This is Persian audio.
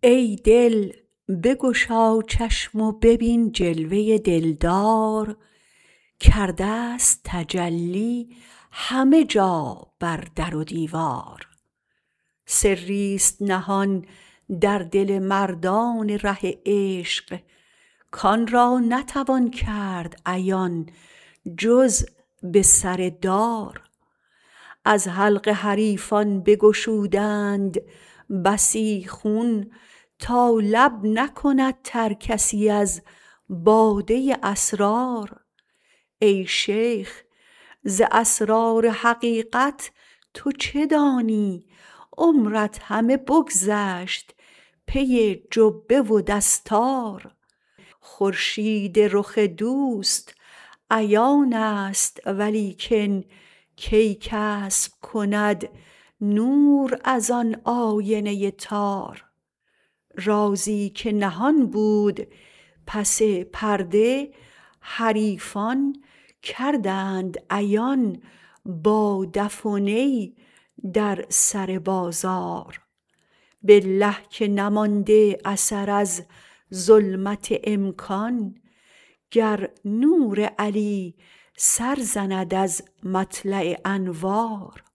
ای دل بگشا چشم و ببین جلوه دلدار کردست تجلی همه جا بر در و دیوار. سریست نهان در دل مردان ره عشق کان را نتوان کرد عیان جز به سر دار. از حلق حریفان بگشودند بسی خون تا لب نکند تر کسی از باده اسرار. ای شیخ ز اسرار حقیقت تو چه دانی عمرت همه بگذشت پی جبه و دستار. خورشید رخ دوست عیانست ولیکن کی کسب کند نور از آن آینه تار. رازی که نهان بود پس پرده حریفان کردند عیان با دف و نی در سر بازار. بالله که نمانده اثر از ظلمت امکان گر نور علی سر زند از مطلع انوار.